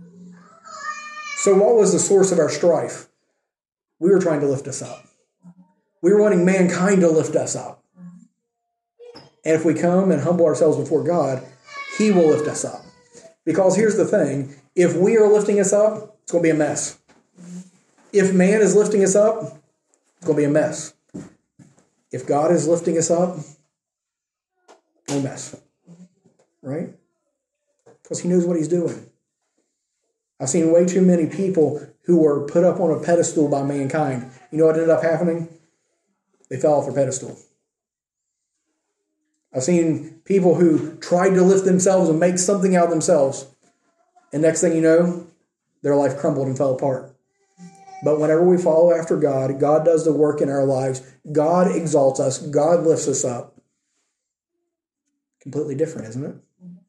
So what was the source of our strife? We were trying to lift us up. We were wanting mankind to lift us up. And if we come and humble ourselves before God, he will lift us up. Because here's the thing. If we are lifting us up, it's going to be a mess. If man is lifting us up, it's going to be a mess. If God is lifting us up, no mess. Right? Because he knows what he's doing. I've seen way too many people who were put up on a pedestal by mankind. You know what ended up happening? They fell off their pedestal. I've seen people who tried to lift themselves and make something out of themselves. And next thing you know, their life crumbled and fell apart. But whenever we follow after God, God does the work in our lives. God exalts us. God lifts us up. Completely different, isn't it?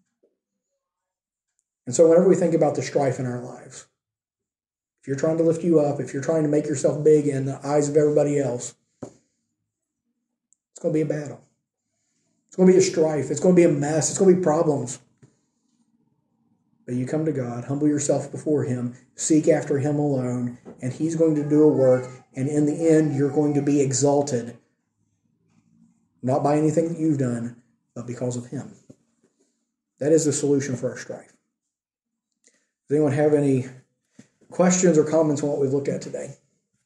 And so whenever we think about the strife in our lives, if you're trying to lift you up, if you're trying to make yourself big in the eyes of everybody else, it's going to be a battle. It's going to be a strife. It's going to be a mess. It's going to be problems. But you come to God, humble yourself before him, seek after him alone, and he's going to do a work, and in the end, you're going to be exalted. Not by anything that you've done, but because of him. That is the solution for our strife. Does anyone have any questions or comments on what we've looked at today?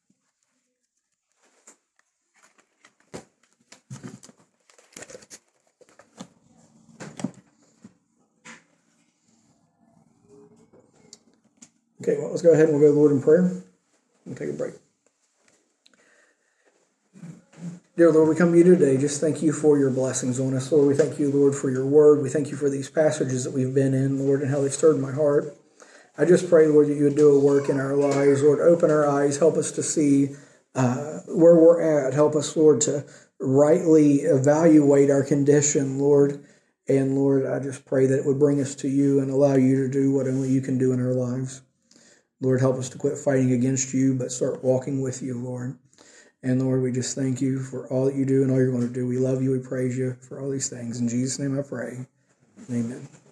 Okay, well, let's go ahead and we'll go to the Lord in prayer. We'll take a break. Dear Lord, we come to you today. Just thank you for your blessings on us. Lord, we thank you, Lord, for your word. We thank you for these passages that we've been in, Lord, and how they've stirred my heart. I just pray, Lord, that you would do a work in our lives. Lord, open our eyes. Help us to see uh, where we're at. Help us, Lord, to rightly evaluate our condition, Lord. And, Lord, I just pray that it would bring us to you and allow you to do what only you can do in our lives. Lord, help us to quit fighting against you, but start walking with you, Lord. And, Lord, we just thank you for all that you do and all you're going to do. We love you. We praise you for all these things. In Jesus' name I pray. Amen.